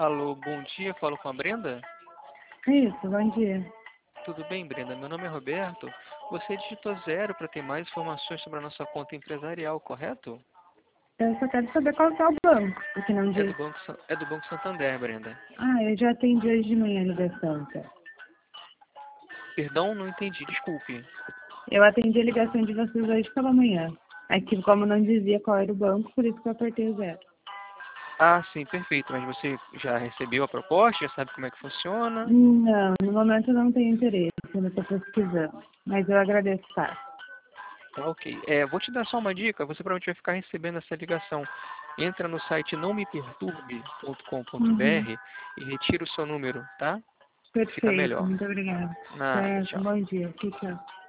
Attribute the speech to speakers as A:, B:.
A: Alô, bom dia, falo com a Brenda?
B: Isso, bom dia.
A: Tudo bem, Brenda? Meu nome é Roberto. Você digitou 0 para ter mais informações sobre a nossa conta empresarial, correto?
B: Eu só quero saber qual que é o banco, porque não
A: É
B: diz.
A: do Banco Santander, Brenda.
B: Ah, eu já atendi hoje de manhã a ligação, tá?
A: Perdão, não entendi, desculpe.
B: Eu atendi a ligação de vocês hoje pela manhã. Aqui, como não dizia qual era o banco, por isso que eu apertei o 0.
A: Ah, sim, perfeito. Mas você já recebeu a proposta? Já sabe como é que funciona?
B: Não, no momento eu não tenho interesse, eu estou pesquisando. Mas eu agradeço, tá?
A: Tá, ok. Vou te dar só uma dica. Você provavelmente vai ficar recebendo essa ligação. Entra no site nãomeperturbe.com.br
B: Uhum.
A: e retira o seu número, tá? Fica
B: Perfeito,
A: melhor.
B: muito obrigada.
A: Nada,
B: Certo,
A: tchau.
B: bom dia. Tchau, tchau.